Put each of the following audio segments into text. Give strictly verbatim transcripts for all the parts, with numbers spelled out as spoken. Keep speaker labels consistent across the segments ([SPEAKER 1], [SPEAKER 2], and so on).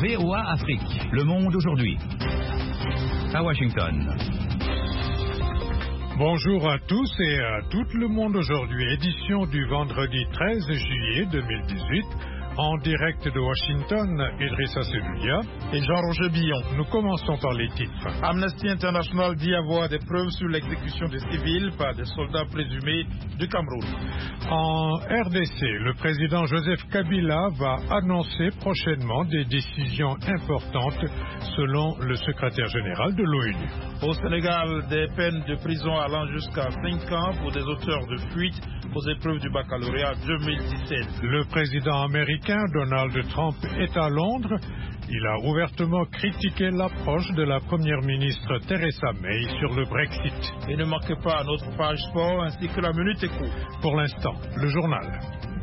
[SPEAKER 1] V O A Afrique, Le Monde aujourd'hui. À Washington.
[SPEAKER 2] Bonjour à tous et à tout le monde aujourd'hui, édition du vendredi treize juillet deux mille dix-huit, en direct de Washington, Idrissa Seloulia
[SPEAKER 3] et Jean-Roger Billon.
[SPEAKER 2] Nous commençons par les titres.
[SPEAKER 3] Amnesty International dit avoir des preuves sur l'exécution de civils par des soldats présumés du Cameroun.
[SPEAKER 2] En R D C, le président Joseph Kabila va annoncer prochainement des décisions importantes selon le secrétaire général de l'ONU.
[SPEAKER 3] Au Sénégal, des peines de prison allant jusqu'à cinq ans pour des auteurs de fuite aux épreuves du baccalauréat deux mille dix-sept.
[SPEAKER 2] Le président américain Donald Trump est à Londres. Il a ouvertement critiqué l'approche de la première ministre Theresa May sur le Brexit.
[SPEAKER 3] Et ne manquez pas notre page sport ainsi que la Minute Éco.
[SPEAKER 2] Pour l'instant, le journal.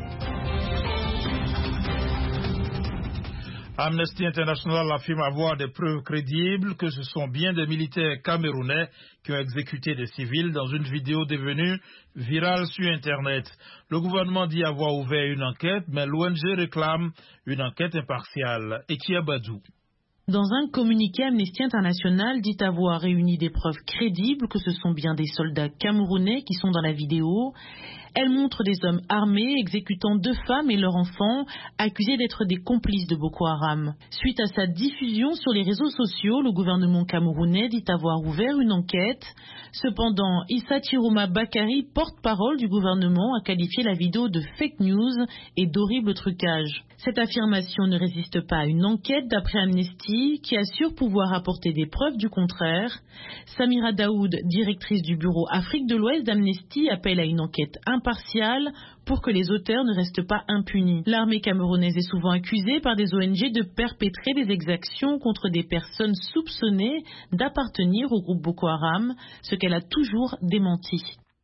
[SPEAKER 3] Amnesty International affirme avoir des preuves crédibles que ce sont bien des militaires camerounais qui ont exécuté des civils dans une vidéo devenue virale sur Internet. Le gouvernement dit avoir ouvert une enquête, mais l'O N G réclame une enquête impartiale. Etia Badou.
[SPEAKER 4] Dans un communiqué, Amnesty International dit avoir réuni des preuves crédibles que ce sont bien des soldats camerounais qui sont dans la vidéo. Elle montre des hommes armés exécutant deux femmes et leurs enfants, accusés d'être des complices de Boko Haram. Suite à sa diffusion sur les réseaux sociaux, le gouvernement camerounais dit avoir ouvert une enquête. Cependant, Issa Chiroma Bakari, porte-parole du gouvernement, a qualifié la vidéo de fake news et d'horrible trucage. Cette affirmation ne résiste pas à une enquête d'après Amnesty, qui assure pouvoir apporter des preuves du contraire. Samira Daoud, directrice du bureau Afrique de l'Ouest d'Amnesty, appelle à une enquête impartiale pour que les auteurs ne restent pas impunis. L'armée camerounaise est souvent accusée par des O N G de perpétrer des exactions contre des personnes soupçonnées d'appartenir au groupe Boko Haram, ce qu'elle a toujours démenti.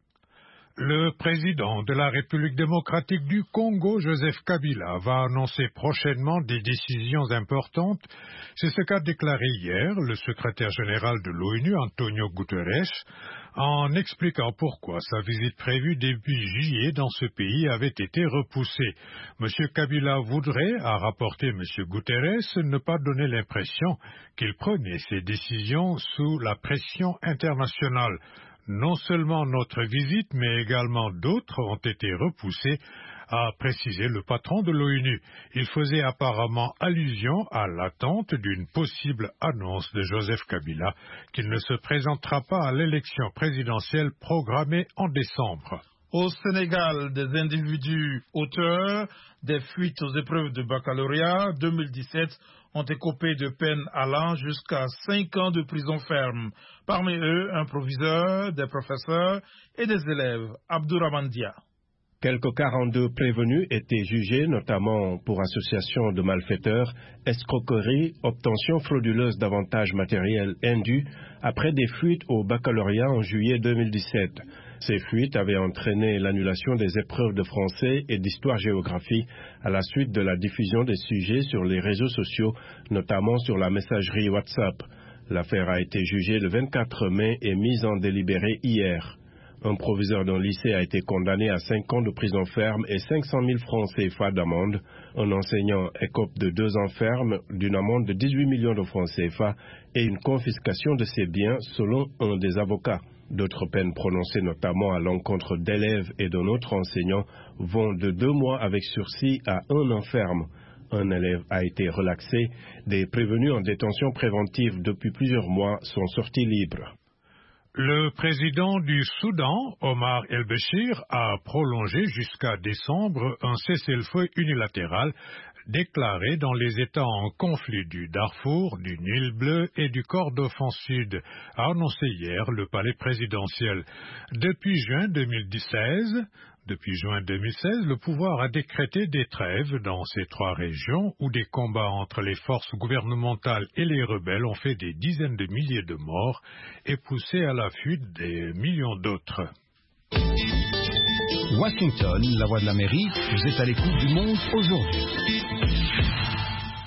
[SPEAKER 2] Le président de la République démocratique du Congo, Joseph Kabila, va annoncer prochainement des décisions importantes. C'est ce qu'a déclaré hier le secrétaire général de l'ONU, Antonio Guterres, en expliquant pourquoi sa visite prévue début juillet dans ce pays avait été repoussée. Monsieur Kabila voudrait, a rapporté Monsieur Guterres, ne pas donner l'impression qu'il prenait ses décisions sous la pression internationale. Non seulement notre visite, mais également d'autres ont été repoussées, a précisé le patron de l'ONU. Il faisait apparemment allusion à l'attente d'une possible annonce de Joseph Kabila qu'il ne se présentera pas à l'élection présidentielle programmée en décembre.
[SPEAKER 3] Au Sénégal, des individus auteurs des fuites aux épreuves de baccalauréat deux mille dix-sept ont écopé de peines allant jusqu'à cinq ans de prison ferme. Parmi eux, un proviseur, des professeurs et des élèves. Abdourahmane Dia.
[SPEAKER 5] Quelques quarante-deux prévenus étaient jugés, notamment pour association de malfaiteurs, escroquerie, obtention frauduleuse d'avantages matériels indus, après des fuites au baccalauréat en juillet deux mille dix-sept. Ces fuites avaient entraîné l'annulation des épreuves de français et d'histoire-géographie à la suite de la diffusion des sujets sur les réseaux sociaux, notamment sur la messagerie WhatsApp. L'affaire a été jugée le vingt-quatre mai et mise en délibéré hier. Un proviseur d'un lycée a été condamné à cinq ans de prison ferme et cinq cent mille francs C F A d'amende. Un enseignant écope de deux ans ferme, d'une amende de dix-huit millions de francs C F A et une confiscation de ses biens selon un des avocats. D'autres peines prononcées notamment à l'encontre d'élèves et d'un autre enseignant vont de deux mois avec sursis à un an ferme. Un élève a été relaxé. Des prévenus en détention préventive depuis plusieurs mois sont sortis libres.
[SPEAKER 2] Le président du Soudan, Omar el-Béchir, a prolongé jusqu'à décembre un cessez-le-feu unilatéral déclaré dans les États en conflit du Darfour, du Nil Bleu et du Kordofan Sud, a annoncé hier le palais présidentiel. Depuis juin deux mille seize, Depuis juin deux mille seize, le pouvoir a décrété des trêves dans ces trois régions où des combats entre les forces gouvernementales et les rebelles ont fait des dizaines de milliers de morts et poussé à la fuite des millions d'autres.
[SPEAKER 1] Washington, la voix de l'Amérique, vous êtes à l'écoute du monde aujourd'hui.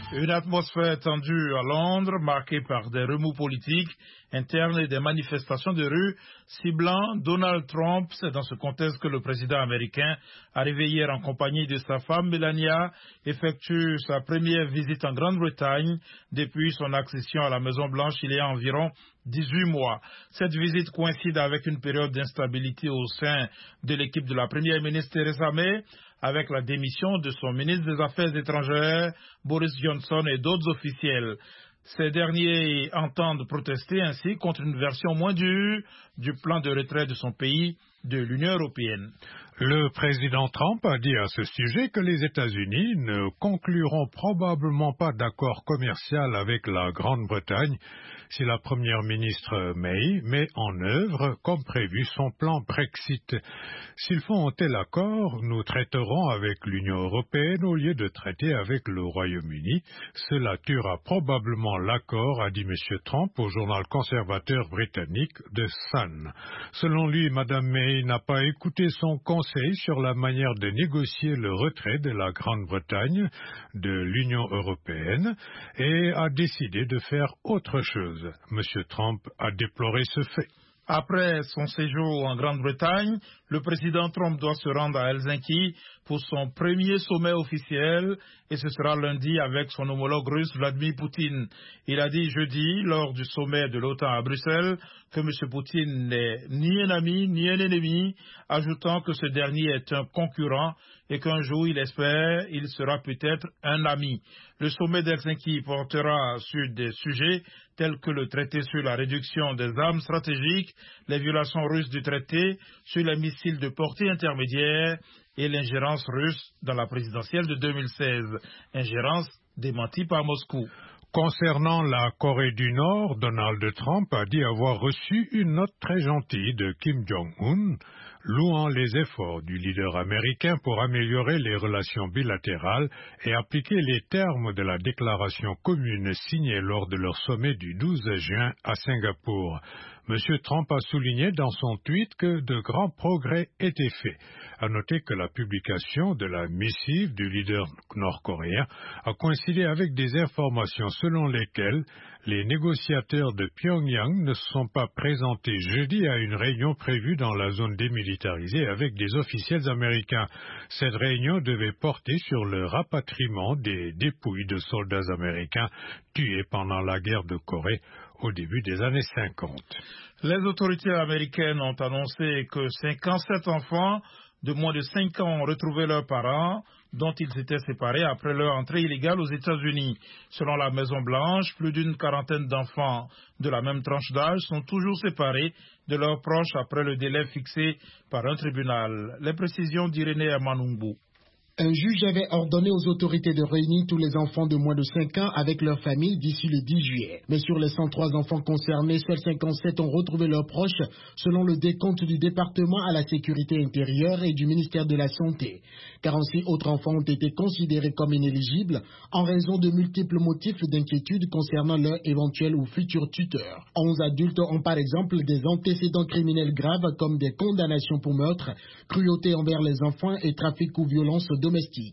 [SPEAKER 3] Une atmosphère tendue à Londres, marquée par des remous politiques internes et des manifestations de rue ciblant Donald Trump. C'est dans ce contexte que le président américain, arrivé hier en compagnie de sa femme Melania, effectue sa première visite en Grande-Bretagne depuis son accession à la Maison-Blanche il y a environ dix-huit mois. Cette visite coïncide avec une période d'instabilité au sein de l'équipe de la première ministre Theresa May, avec la démission de son ministre des Affaires étrangères, Boris Johnson, et d'autres officiels. Ces derniers entendent protester ainsi contre une version moins dure du plan de retrait de son pays de l'Union européenne.
[SPEAKER 2] Le président Trump a dit à ce sujet que les États-Unis ne concluront probablement pas d'accord commercial avec la Grande-Bretagne si la première ministre May met en œuvre, comme prévu, son plan Brexit. S'ils font un tel accord, nous traiterons avec l'Union européenne au lieu de traiter avec le Royaume-Uni. Cela tuera probablement l'accord, a dit M. Trump au journal conservateur britannique The Sun. Selon lui, Mme May n'a pas écouté son conseil sur la manière de négocier le retrait de la Grande-Bretagne de l'Union européenne et a décidé de faire autre chose. M. Trump a déploré ce fait.
[SPEAKER 3] Après son séjour en Grande-Bretagne, le président Trump doit se rendre à Helsinki pour son premier sommet officiel, et ce sera lundi avec son homologue russe Vladimir Poutine. Il a dit jeudi, lors du sommet de l'OTAN à Bruxelles, que M. Poutine n'est ni un ami ni un ennemi, ajoutant que ce dernier est un concurrent et qu'un jour, il espère, il sera peut-être un ami. Le sommet d'Helsinki portera sur des sujets tels que le traité sur la réduction des armes stratégiques, les violations russes du traité sur les missiles de portée intermédiaire et l'ingérence russe dans la présidentielle de deux mille seize. Ingérence démentie par Moscou.
[SPEAKER 2] Concernant la Corée du Nord, Donald Trump a dit avoir reçu une note très gentille de Kim Jong-un, louant les efforts du leader américain pour améliorer les relations bilatérales et appliquer les termes de la déclaration commune signée lors de leur sommet du douze juin à Singapour. M. Trump a souligné dans son tweet que de grands progrès étaient faits. À noter que la publication de la missive du leader nord-coréen a coïncidé avec des informations selon lesquelles les négociateurs de Pyongyang ne se sont pas présentés jeudi à une réunion prévue dans la zone démilitarisée avec des officiels américains. Cette réunion devait porter sur le rapatriement des dépouilles de soldats américains tués pendant la guerre de Corée au début des années cinquante.
[SPEAKER 3] Les autorités américaines ont annoncé que cinquante-sept enfants de moins de cinq ans ont retrouvé leurs parents, dont ils s'étaient séparés après leur entrée illégale aux États-Unis. Selon la Maison-Blanche, plus d'une quarantaine d'enfants de la même tranche d'âge sont toujours séparés de leurs proches après le délai fixé par un tribunal. Les précisions d'Irénée Amanungbu.
[SPEAKER 6] Un juge avait ordonné aux autorités de réunir tous les enfants de moins de cinq ans avec leur famille d'ici le dix juillet. Mais sur les cent trois enfants concernés, seuls cinquante-sept ont retrouvé leurs proches, selon le décompte du département à la sécurité intérieure et du ministère de la Santé. quarante-six autres enfants ont été considérés comme inéligibles en raison de multiples motifs d'inquiétude concernant leur éventuel ou futur tuteur. onze adultes ont par exemple des antécédents criminels graves comme des condamnations pour meurtre, cruauté envers les enfants et trafic ou violence domestique.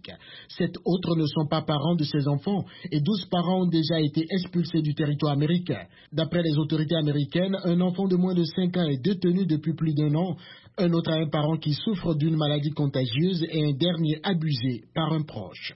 [SPEAKER 6] Sept autres ne sont pas parents de ces enfants et douze parents ont déjà été expulsés du territoire américain. D'après les autorités américaines, un enfant de moins de cinq ans est détenu depuis plus d'un an, un autre a un parent qui souffre d'une maladie contagieuse et un dernier abusé par un proche.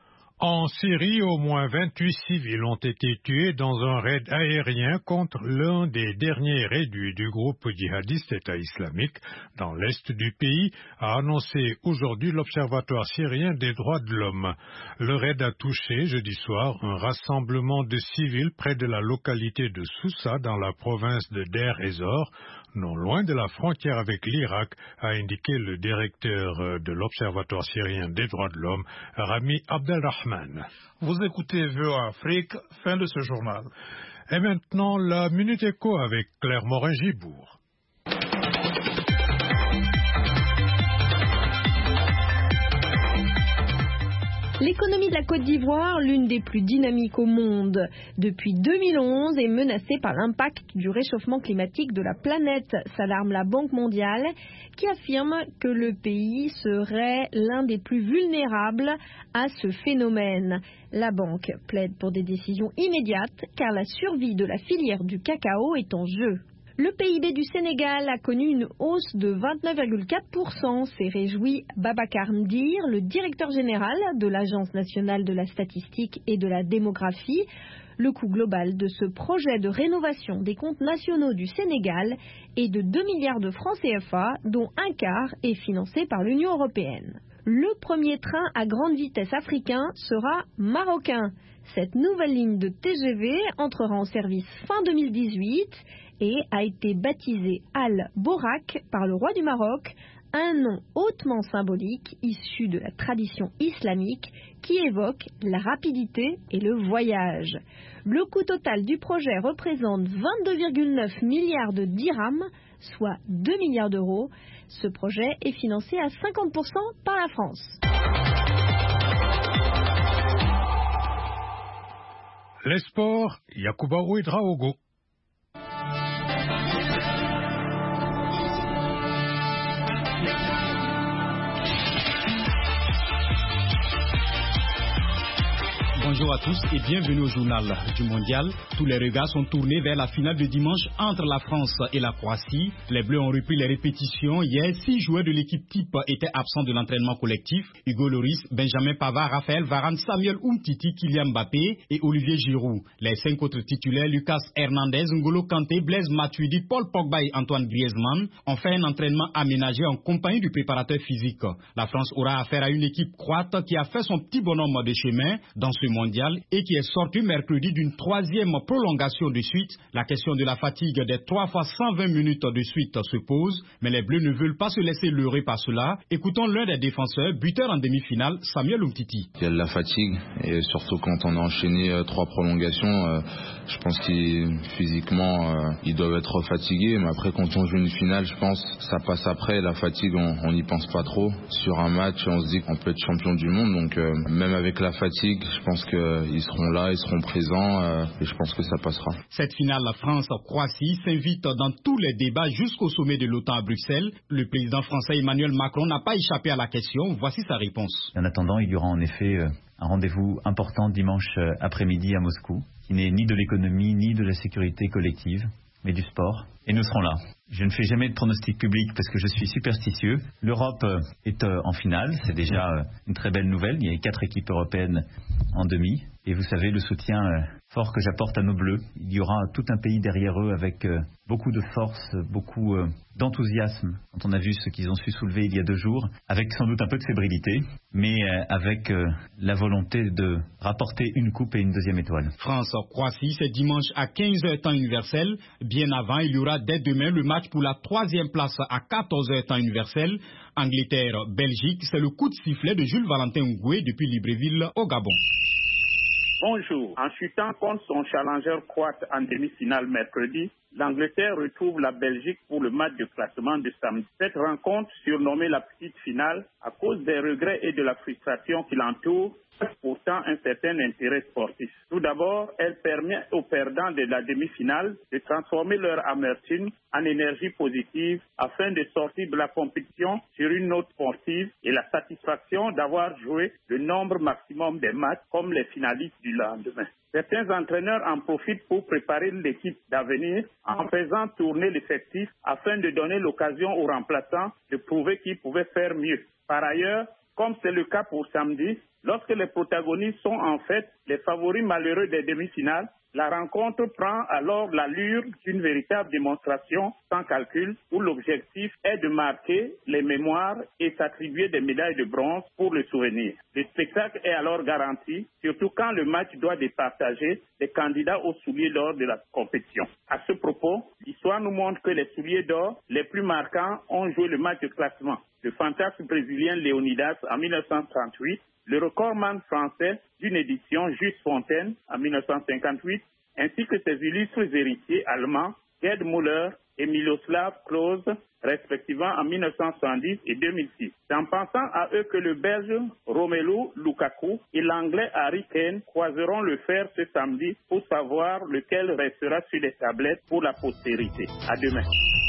[SPEAKER 2] En Syrie, au moins vingt-huit civils ont été tués dans un raid aérien contre l'un des derniers réduits du groupe djihadiste État islamique dans l'est du pays, a annoncé aujourd'hui l'Observatoire syrien des droits de l'homme. Le raid a touché jeudi soir un rassemblement de civils près de la localité de Soussa dans la province de Deir ez-Zor, non loin de la frontière avec l'Irak, a indiqué le directeur de l'Observatoire syrien des droits de l'homme, Rami Abdelrahman.
[SPEAKER 3] Vous écoutez V O A Afrique, fin de ce journal.
[SPEAKER 2] Et maintenant, la Minute Éco avec Claire Morin-Gibourg.
[SPEAKER 7] L'économie de la Côte d'Ivoire, l'une des plus dynamiques au monde, depuis deux mille onze, est menacée par l'impact du réchauffement climatique de la planète, s'alarme la Banque mondiale, qui affirme que le pays serait l'un des plus vulnérables à ce phénomène. La banque plaide pour des décisions immédiates, car la survie de la filière du cacao est en jeu. Le P I B du Sénégal a connu une hausse de vingt-neuf virgule quatre pour cent, s'est réjoui Babacar Ndir, le directeur général de l'Agence nationale de la statistique et de la démographie. Le coût global de ce projet de rénovation des comptes nationaux du Sénégal est de deux milliards de francs C F A, dont un quart est financé par l'Union européenne. Le premier train à grande vitesse africain sera marocain. Cette nouvelle ligne de T G V entrera en service fin deux mille dix-huit et a été baptisée Al Borak par le roi du Maroc, un nom hautement symbolique issu de la tradition islamique qui évoque la rapidité et le voyage. Le coût total du projet représente vingt-deux virgule neuf milliards de dirhams, soit deux milliards d'euros. Ce projet est financé à cinquante pour cent par la France.
[SPEAKER 2] Les sports, Yacouba Ouedraogo.
[SPEAKER 8] Bonjour à tous et bienvenue au journal du mondial. Tous les regards sont tournés vers la finale de dimanche entre la France et la Croatie. Les Bleus ont repris les répétitions. Hier, six joueurs de l'équipe type étaient absents de l'entraînement collectif. Hugo Lloris, Benjamin Pavard, Raphaël Varane, Samuel Umtiti, Kylian Mbappé et Olivier Giroud. Les cinq autres titulaires, Lucas Hernandez, N'Golo Kanté, Blaise Matuidi, Paul Pogba et Antoine Griezmann, ont fait un entraînement aménagé en compagnie du préparateur physique. La France aura affaire à une équipe croate qui a fait son petit bonhomme de chemin dans ce mondial et qui est sorti mercredi d'une troisième prolongation de suite. La question de la fatigue des trois fois cent vingt minutes de suite se pose, mais les Bleus ne veulent pas se laisser leurrer par cela. Écoutons l'un des défenseurs, buteur en demi-finale, Samuel Umtiti.
[SPEAKER 9] Il y a de la fatigue et surtout quand on a enchaîné euh, trois prolongations, euh, je pense qu'ils physiquement euh, ils doivent être fatigués, mais après quand on joue une finale, je pense ça passe après. La fatigue, on n'y pense pas trop. Sur un match, on se dit qu'on peut être champion du monde, donc euh, même avec la fatigue, je pense qu'ils seront là, ils seront présents euh, et je pense que ça passera.
[SPEAKER 8] Cette finale France-Croatie s'invite dans tous les débats jusqu'au sommet de l'OTAN à Bruxelles. Le président français Emmanuel Macron n'a pas échappé à la question. Voici sa réponse.
[SPEAKER 10] En attendant, il y aura en effet un rendez-vous important dimanche après-midi à Moscou, qui n'est ni de l'économie ni de la sécurité collective, mais du sport. Et nous serons là. Je ne fais jamais de pronostic public parce que je suis superstitieux. L'Europe est en finale, c'est déjà une très belle nouvelle. Il y a quatre équipes européennes en demi. Et vous savez, le soutien fort que j'apporte à nos Bleus, il y aura tout un pays derrière eux avec beaucoup de force, beaucoup d'enthousiasme. Quand on a vu ce qu'ils ont su soulever il y a deux jours, avec sans doute un peu de fébrilité, mais avec la volonté de rapporter une coupe et une deuxième étoile.
[SPEAKER 8] France-Croatie, c'est dimanche à quinze heures temps universel. Bien avant, il y aura dès demain le match pour la troisième place à quatorze heures temps universel. Angleterre-Belgique, c'est le coup de sifflet de Jules Valentin Ougoué depuis Libreville au Gabon.
[SPEAKER 11] Bonjour. En chutant contre son challenger croate en demi-finale mercredi, l'Angleterre retrouve la Belgique pour le match de classement de samedi. Cette rencontre, surnommée la petite finale, à cause des regrets et de la frustration qui l'entourent, a pourtant un certain intérêt sportif. Tout d'abord, elle permet aux perdants de la demi-finale de transformer leur amertume en énergie positive afin de sortir de la compétition sur une note sportive et la satisfaction d'avoir joué le nombre maximum de matchs comme les finalistes du lendemain. Certains entraîneurs en profitent pour préparer l'équipe d'avenir en faisant tourner l'effectif afin de donner l'occasion aux remplaçants de prouver qu'ils pouvaient faire mieux. Par ailleurs, comme c'est le cas pour samedi, lorsque les protagonistes sont en fait les favoris malheureux des demi-finales, la rencontre prend alors l'allure d'une véritable démonstration sans calcul où l'objectif est de marquer les mémoires et s'attribuer des médailles de bronze pour le souvenir. Le spectacle est alors garanti, surtout quand le match doit départager les candidats aux souliers d'or de la compétition. À ce propos, l'histoire nous montre que les souliers d'or les plus marquants ont joué le match de classement. Le fantasme brésilien Leonidas en mille neuf cent trente-huit, le recordman français d'une édition Juste Fontaine en mille neuf cent cinquante-huit, ainsi que ses illustres héritiers allemands Gerd Müller et Miloslav Klose, respectivement en mille neuf cent soixante-dix et deux mille six. C'est en pensant à eux que le Belge Romelu Lukaku et l'Anglais Harry Kane croiseront le fer ce samedi pour savoir lequel restera sur les tablettes pour la postérité. À demain.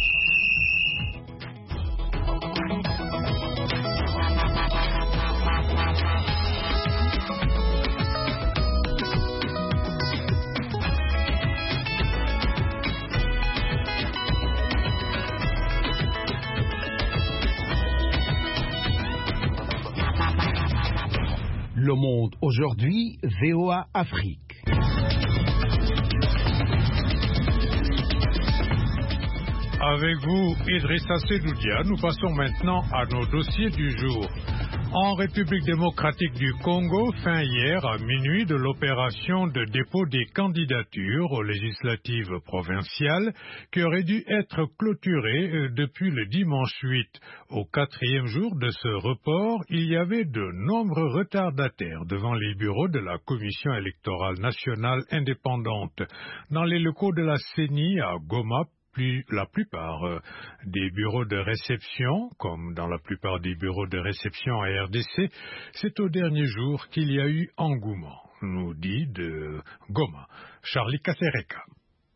[SPEAKER 12] Le Monde aujourd'hui, V O A Afrique.
[SPEAKER 2] Avec vous, Idrissa Sedoudia, nous passons maintenant à nos dossiers du jour. En République démocratique du Congo, fin hier à minuit de l'opération de dépôt des candidatures aux législatives provinciales qui aurait dû être clôturée depuis le dimanche huit. Au quatrième jour de ce report, il y avait de nombreux retardataires devant les bureaux de la Commission électorale nationale indépendante. Dans les locaux de la C E N I à Goma, Plus, la plupart euh, des bureaux de réception, comme dans la plupart des bureaux de réception à R D C, c'est au dernier jour qu'il y a eu engouement, nous dit de Goma, Charlie Kasereka.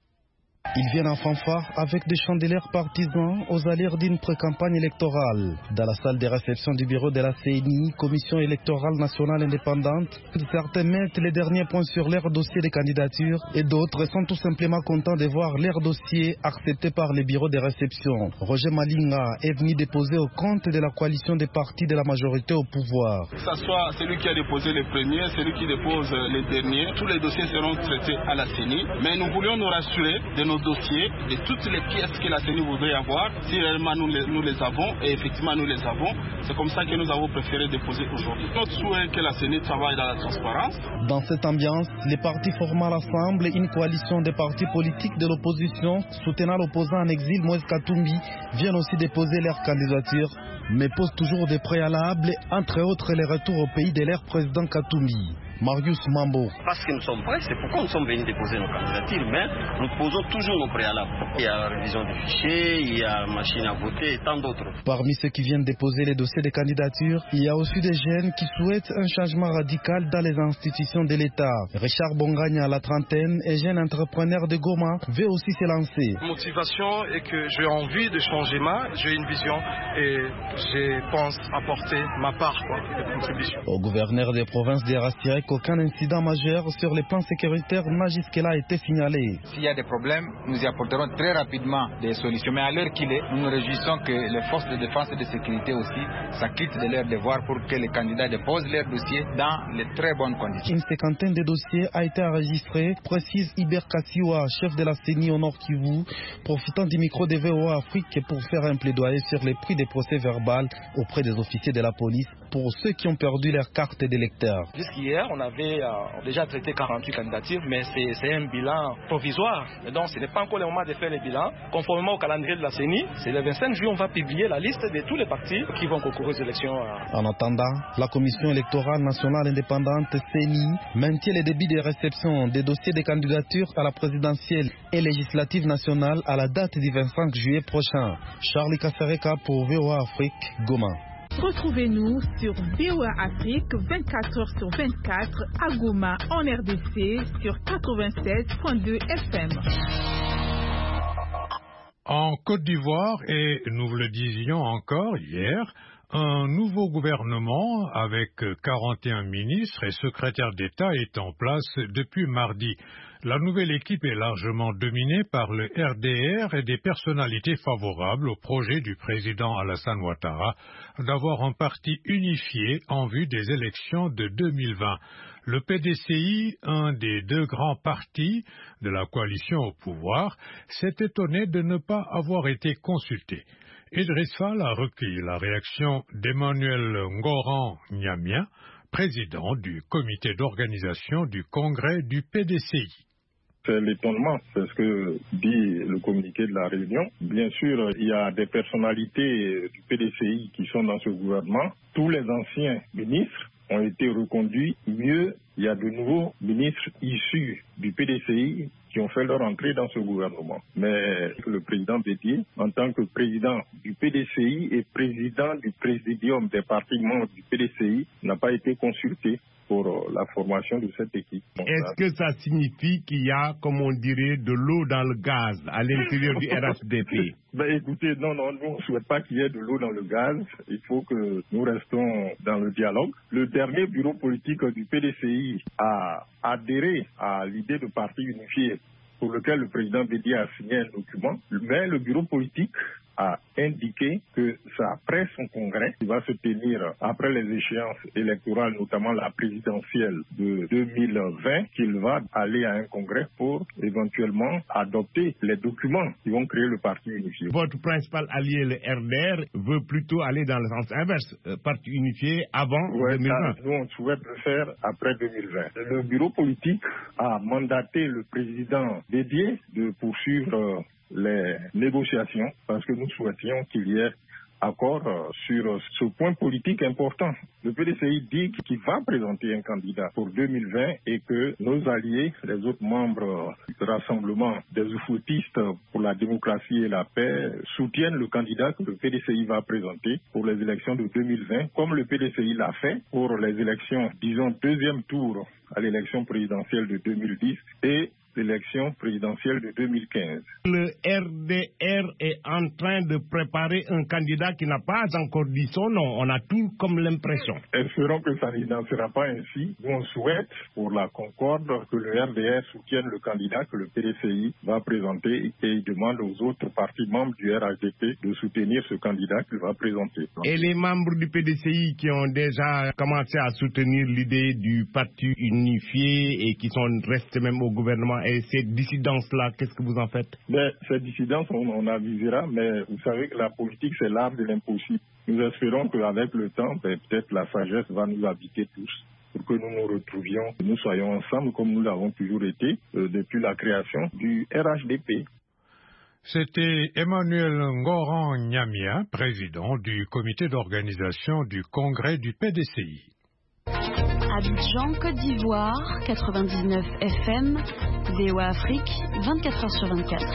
[SPEAKER 13] Ils viennent en fanfare avec des chandeliers partisans aux allures d'une pré-campagne électorale. Dans la salle de réception du bureau de la C E N I, Commission électorale nationale indépendante, certains mettent les derniers points sur leur dossier de candidature et d'autres sont tout simplement contents de voir leur dossier accepté par les bureaux de réception. Roger Malinga est venu déposer au compte de la coalition des partis de la majorité au pouvoir.
[SPEAKER 14] Que ce soit celui qui a déposé les premiers, celui qui dépose les derniers, tous les dossiers seront traités à la C E N I, mais nous voulions nous rassurer de nos dossiers, de toutes les pièces que la C E N I voudrait avoir, si réellement nous les, nous les avons, et effectivement nous les avons, c'est comme ça que nous avons préféré déposer aujourd'hui. Notre souhait est que la C E N I travaille dans la transparence.
[SPEAKER 13] Dans cette ambiance, les partis formant l'Assemble, une coalition des partis politiques de l'opposition, soutenant l'opposant en exil Moïse Katumbi, viennent aussi déposer leur candidature, mais posent toujours des préalables, entre autres les retours au pays de leur président Katumbi. Marius Mambo.
[SPEAKER 15] Parce que nous sommes prêts, c'est pourquoi nous sommes venus déposer nos candidatures, mais nous posons toujours nos préalables. Il y a la révision du fichier, il y a la machine à voter et tant d'autres.
[SPEAKER 13] Parmi ceux qui viennent déposer les dossiers de candidature, il y a aussi des jeunes qui souhaitent un changement radical dans les institutions de l'État. Richard Bongagna, à la trentaine, et jeune entrepreneur de Goma, veut aussi se lancer.
[SPEAKER 16] La motivation est que j'ai envie de changer ma, j'ai une vision et je pense apporter ma part quoi, de contribution.
[SPEAKER 13] Au gouverneur des provinces de rassurer qu'aucun incident majeur sur le plan sécuritaire n'a jusque-là été signalé.
[SPEAKER 17] S'il y a des problèmes, nous y apporterons très rapidement des solutions. Mais à l'heure qu'il est, nous nous réjouissons que les forces de défense et de sécurité aussi s'acquittent de leur devoir pour que les candidats déposent leurs dossiers dans les très bonnes conditions.
[SPEAKER 13] Une cinquantaine de dossiers a été enregistrée, précise Iber Kassiwa, chef de la C E N I au Nord Kivu, profitant du micro de V O A Afrique pour faire un plaidoyer sur les prix des procès verbaux auprès des officiers de la police pour ceux qui ont perdu leur carte d'électeur.
[SPEAKER 16] Jusqu'hier, on avait euh, déjà traité quarante-huit candidatures, mais c'est un bilan provisoire. Et donc, ce n'est pas encore le moment de faire le bilan. Conformément au calendrier de la C E N I, c'est le vingt-cinq juillet, on va publier la liste de tous les partis qui vont concourir aux élections. Euh.
[SPEAKER 13] En attendant, la Commission électorale nationale indépendante C E N I maintient les débits de réception des dossiers de candidature à la présidentielle et législative nationale à la date du vingt-cinq juillet prochain. Charlie Kasereka pour V O A Afrique, Goma.
[SPEAKER 18] Retrouvez-nous sur V O A Afrique vingt-quatre heures sur vingt-quatre à Goma en R D C sur quatre-vingt-seize virgule deux F M.
[SPEAKER 2] En Côte d'Ivoire, et nous vous le disions encore hier, un nouveau gouvernement avec quarante et un ministres et secrétaires d'État est en place depuis mardi. La nouvelle équipe est largement dominée par le R D R et des personnalités favorables au projet du président Alassane Ouattara d'avoir un parti unifié en vue des élections de deux mille vingt. Le P D C I, un des deux grands partis de la coalition au pouvoir, s'est étonné de ne pas avoir été consulté. Idriss Fall a recueilli la réaction d'Emmanuel Ngoran Niamien, président du comité d'organisation du congrès du P D C I.
[SPEAKER 19] C'est l'étonnement, c'est ce que dit le communiqué de la réunion. Bien sûr, il y a des personnalités du P D C I qui sont dans ce gouvernement. Tous les anciens ministres ont été reconduits mieux il y a de nouveaux ministres issus du P D C I qui ont fait leur entrée dans ce gouvernement. Mais le président Bédié, en tant que président du P D C I et président du présidium des partis membres du P D C I, n'a pas été consulté pour la formation de cette équipe.
[SPEAKER 20] Est-ce que ça signifie qu'il y a, comme on dirait, de l'eau dans le gaz à l'intérieur du R H D P?
[SPEAKER 19] Ben écoutez, non, non, nous on ne souhaite pas qu'il y ait de l'eau dans le gaz. Il faut que nous restons dans le dialogue. Le dernier bureau politique du P D C I a adhéré à l'idée de parti unifié pour lequel le président Bédié a signé un document. Mais le bureau politique a indiqué que c'est après son congrès, qui va se tenir après les échéances électorales, notamment la présidentielle de deux mille vingt, qu'il va aller à un congrès pour éventuellement adopter les documents qui vont créer le parti unifié.
[SPEAKER 20] Votre principal allié, le R D R, veut plutôt aller dans le sens inverse, euh, parti unifié avant
[SPEAKER 19] ouais,
[SPEAKER 20] deux mille vingt.
[SPEAKER 19] Ça, nous, on souhaite le faire après deux mille vingt. Le bureau politique a mandaté le président Bédié de poursuivre euh, les négociations parce que nous souhaitions qu'il y ait accord euh, sur ce point politique important. Le P D C I dit qu'il va présenter un candidat pour deux mille vingt et que nos alliés, les autres membres du Rassemblement des oufoutistes pour la démocratie et la paix, soutiennent le candidat que le P D C I va présenter pour les élections de deux mille vingt, comme le P D C I l'a fait pour les élections, disons, deuxième tour à l'élection présidentielle de deux mille dix et l'élection présidentielle de deux mille quinze.
[SPEAKER 20] Le R D R est en train de préparer un candidat qui n'a pas encore dit son nom. On a tout comme l'impression.
[SPEAKER 19] Espérons que ça n'en sera pas ainsi. Nous, on souhaite, pour la concorde, que le R D R soutienne le candidat que le P D C I va présenter et il demande aux autres partis membres du R H D P de soutenir ce candidat qu'il va présenter.
[SPEAKER 20] Et les membres du P D C I qui ont déjà commencé à soutenir l'idée du parti unifié et qui sont restés même au gouvernement, et ces dissidences-là, qu'est-ce que vous en faites?
[SPEAKER 19] Mais ces dissidences, on, on avisera, mais vous savez que la politique, c'est l'art de l'impossible. Nous espérons qu'avec le temps, ben, peut-être la sagesse va nous habiter tous, pour que nous nous retrouvions, nous soyons ensemble comme nous l'avons toujours été euh, depuis la création du R H D P.
[SPEAKER 2] C'était Emmanuel Ngoran Nyamia, président du comité d'organisation du congrès du P D C I.
[SPEAKER 21] Abidjan, Côte d'Ivoire, quatre-vingt-dix-neuf F M, V O A Afrique, vingt-quatre heures sur vingt-quatre.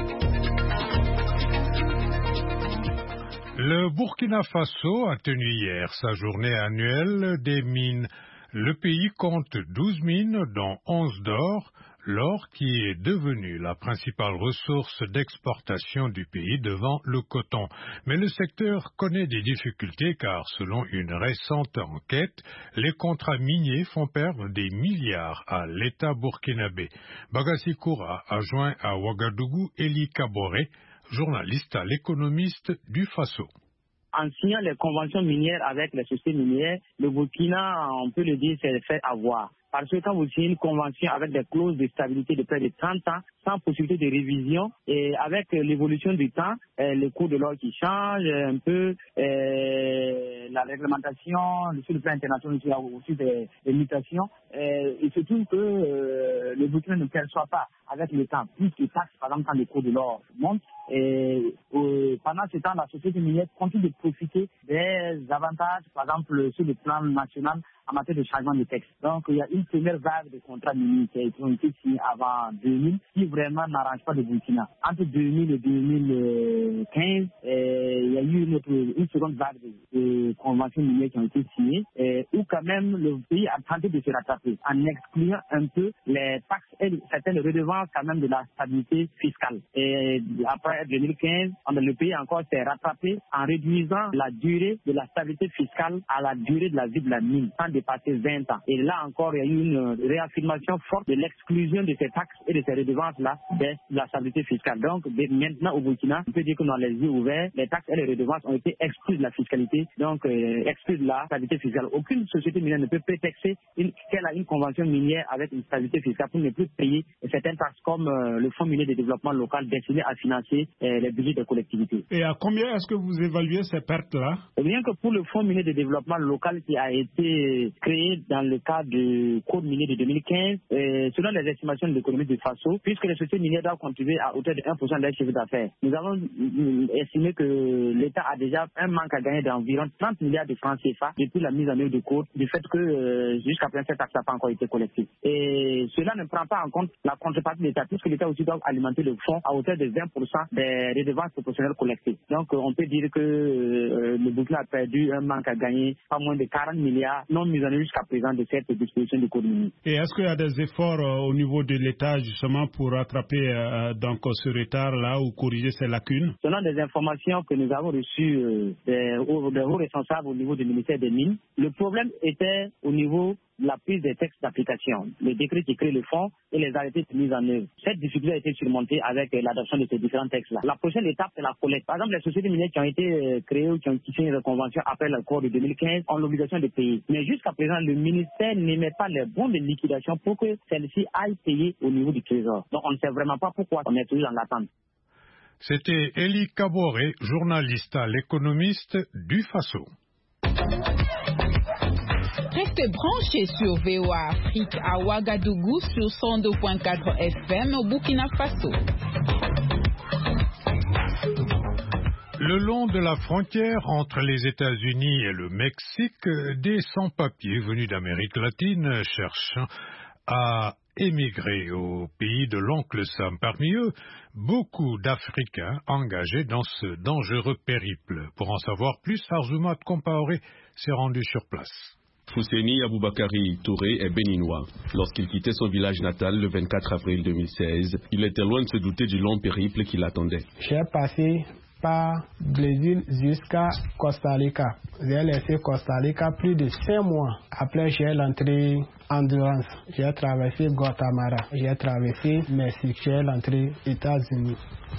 [SPEAKER 2] Le Burkina Faso a tenu hier sa journée annuelle des mines. Le pays compte douze mines, dont onze d'or, l'or qui est devenu la principale ressource d'exportation du pays devant le coton. Mais le secteur connaît des difficultés car, selon une récente enquête, les contrats miniers font perdre des milliards à l'État burkinabé. Bagassi Koura a joint à Ouagadougou Eli Kaboré, journaliste à l'économiste du Faso.
[SPEAKER 22] En signant les conventions minières avec les sociétés minières, le Burkina, on peut le dire, s'est fait avoir. Parce que quand vous signez une convention avec des clauses de stabilité de près de trente ans, sans possibilité de révision, et avec l'évolution du temps, le cours de l'or qui change un peu, la réglementation, sur le plan international, il y a aussi des, des mutations, il se trouve que euh, le Burkina ne perçoit pas avec le temps plus de taxes, par exemple, quand le cours de l'or monte. Et euh, pendant ce temps, la société minière continue de profiter des avantages, par exemple, sur le plan national, en matière de changement de texte. Donc, il y a une première vague de contrats miniers qui ont été signés avant deux mille, qui vraiment n'arrange pas le Burkina. Entre deux mille et deux mille quinze, euh, il y a eu une, autre, une seconde vague de, de conventions minières qui ont été signées, euh, où quand même le pays a tenté de se rattraper, en excluant un peu les taxes et certaines redevances quand même de la stabilité fiscale. Et après deux mille quinze, le pays encore s'est rattrapé en réduisant la durée de la stabilité fiscale à la durée de la vie de la mine, sans dépasser vingt ans. Et là encore, il y a eu une réaffirmation forte de l'exclusion de ces taxes et de ces redevances-là de la stabilité fiscale. Donc, maintenant au Burkina, on peut dire que dans les yeux ouverts, les taxes et les redevances ont été exclues de la fiscalité, donc euh, exclues de la stabilité fiscale. Aucune société minière ne peut prétexter qu'elle a une convention minière avec une stabilité fiscale pour ne plus payer certaines taxes taxes comme euh, le Fonds minier de développement local destiné à financer euh, les budgets des collectivités.
[SPEAKER 4] Et à combien est-ce que vous évaluez ces pertes-là?
[SPEAKER 22] Rien que pour le Fonds minier de développement local qui a été créé dans le cadre du Code minier de deux mille quinze, euh, selon les estimations de l'économie du Faso, puisque les sociétés minières doivent contribuer à hauteur de un pour cent de leur chiffre d'affaires, nous avons euh, estimé que l'État a déjà un manque à gagner d'environ trente milliards de francs C F A depuis la mise en œuvre du Code, du fait que euh, jusqu'à présent cette taxe n'a pas encore été collectée. Et cela ne prend pas en compte la contrepartie de l'État, puisque l'État aussi doit alimenter le fonds à hauteur de vingt pour cent des redevances proportionnelles collectées. Donc euh, on peut dire que euh, le Burkina a perdu un manque à gagner pas moins de quarante milliards non mis en œuvre jusqu'à présent de cette disposition du Code minier.
[SPEAKER 4] Et est-ce qu'il y a des efforts euh, au niveau de l'État justement pour rattraper euh, donc ce retard-là ou corriger ces lacunes?
[SPEAKER 22] Selon des informations que nous avons reçues euh, des, hauts, des hauts responsables au niveau du ministère des Mines, le problème était au niveau de la prise des textes d'application, les décrets qui créent le fonds et les arrêtés de mise en œuvre. Cette difficulté a été surmontée avec euh, l'adoption de ces différents textes-là. La prochaine étape, c'est la collecte. Par exemple, les sociétés minières qui ont été euh, créées ou qui ont signé une convention après l'accord de deux mille quinze ont l'obligation de payer. Mais jusqu'à présent, le ministère n'émet pas les bons de liquidation pour que celles-ci aillent payer au niveau du trésor. Donc on ne sait vraiment pas pourquoi on est toujours dans l'attente.
[SPEAKER 2] C'était Elie Kaboré, journaliste à l'Économiste du Faso.
[SPEAKER 18] Restez branchés sur V O A Afrique à Ouagadougou sur cent deux virgule quatre F M au Burkina Faso.
[SPEAKER 2] Le long de la frontière entre les États-Unis et le Mexique, des sans-papiers venus d'Amérique latine cherchent à émigrer au pays de l'oncle Sam. Parmi eux, beaucoup d'Africains engagés dans ce dangereux périple. Pour en savoir plus, Arzoumat Compaoré s'est rendu sur place.
[SPEAKER 5] Fousseni Aboubakari Touré est béninois. Lorsqu'il quittait son village natal le vingt-quatre avril deux mille seize, il était loin de se douter du long périple qui l'attendait.
[SPEAKER 23] J'ai passé par Brésil jusqu'à Costa Rica. J'ai laissé Costa Rica plus de cinq mois. Après, j'ai l'entrée Endurance. J'ai traversé Guatemala. J'ai traversé Mexique. J'ai l'entrée États-Unis.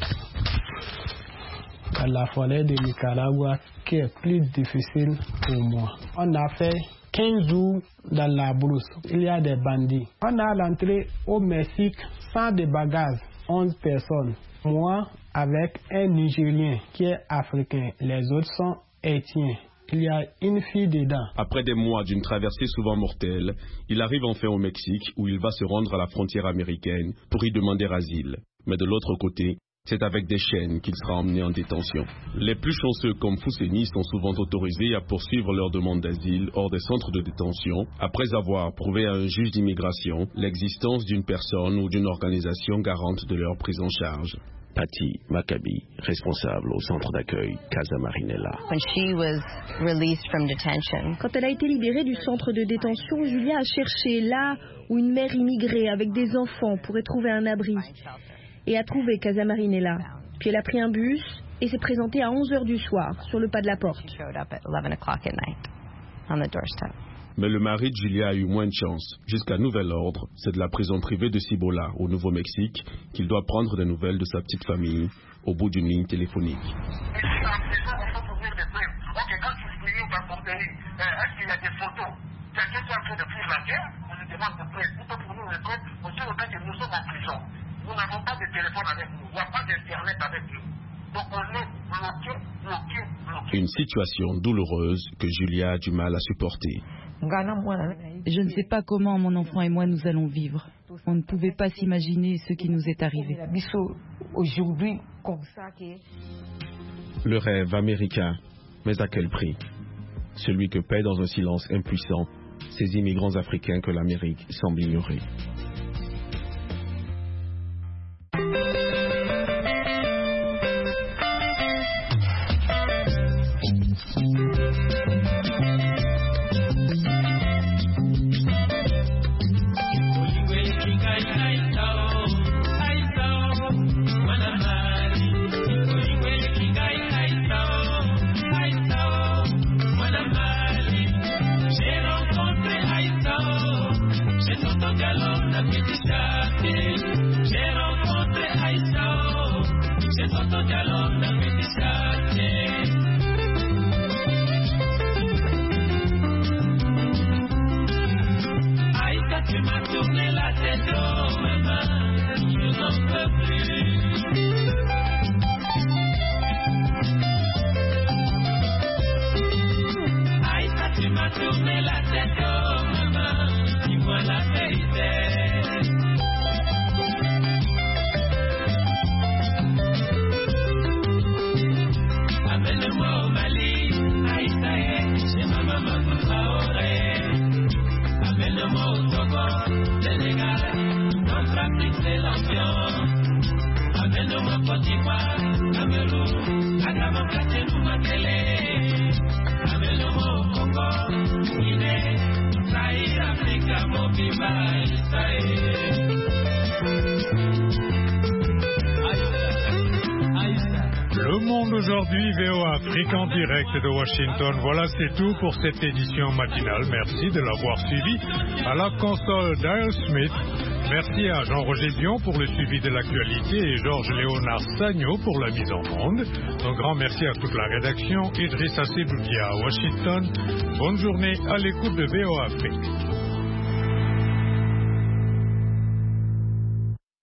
[SPEAKER 23] Dans la forêt de Nicaragua, qui est plus difficile pour moi. On a fait quinze jours dans la brousse. Il y a des bandits. On a l'entrée au Mexique sans de bagages. onze personnes. Moi, avec un Nigérien qui est africain. Les autres sont haïtiens. Il y a une fille dedans.
[SPEAKER 5] Après des mois d'une traversée souvent mortelle, il arrive enfin au Mexique où il va se rendre à la frontière américaine pour y demander asile. Mais de l'autre côté, c'est avec des chaînes qu'il sera emmené en détention. Les plus chanceux comme Fousseni sont souvent autorisés à poursuivre leur demande d'asile hors des centres de détention après avoir prouvé à un juge d'immigration l'existence d'une personne ou d'une organisation garante de leur prise en charge.
[SPEAKER 24] Patti Maccabi, responsable au centre d'accueil Casa Marinella.
[SPEAKER 7] Quand elle a été libérée du centre de détention, Julia a cherché là où une mère immigrée avec des enfants pourrait trouver un abri. Et a trouvé Casa Marinella. Puis elle a pris un bus et s'est présentée à onze heures du soir sur le pas de la porte.
[SPEAKER 5] Mais le mari de Julia a eu moins de chance. Jusqu'à nouvel ordre, c'est de la prison privée de Cibola, au Nouveau-Mexique, qu'il doit prendre des nouvelles de sa petite famille au bout d'une ligne téléphonique.
[SPEAKER 25] Nous n'avons pas de téléphone avec nous, il n'y a pas d'internet avec nous. Donc on est bloqué, bloqué, bloqué.
[SPEAKER 5] Une situation douloureuse que Julia a du mal à supporter.
[SPEAKER 26] Je ne sais pas comment mon enfant et moi nous allons vivre. On ne pouvait pas s'imaginer ce qui nous est arrivé.
[SPEAKER 5] Le rêve américain, mais à quel prix? Celui que paient dans un silence impuissant ces immigrants africains que l'Amérique semble ignorer.
[SPEAKER 27] J'ai rencontré
[SPEAKER 2] aujourd'hui V O A Afrique en direct de Washington. Voilà, c'est tout pour cette édition matinale. Merci de l'avoir suivi. À la console, Dial Smith. Merci à Jean-Roger Dion pour le suivi de l'actualité et Georges-Léonard Sagno pour la mise en onde. Un grand merci à toute la rédaction. Idrissa Seboudia à Washington. Bonne journée à l'écoute de V O A Afrique.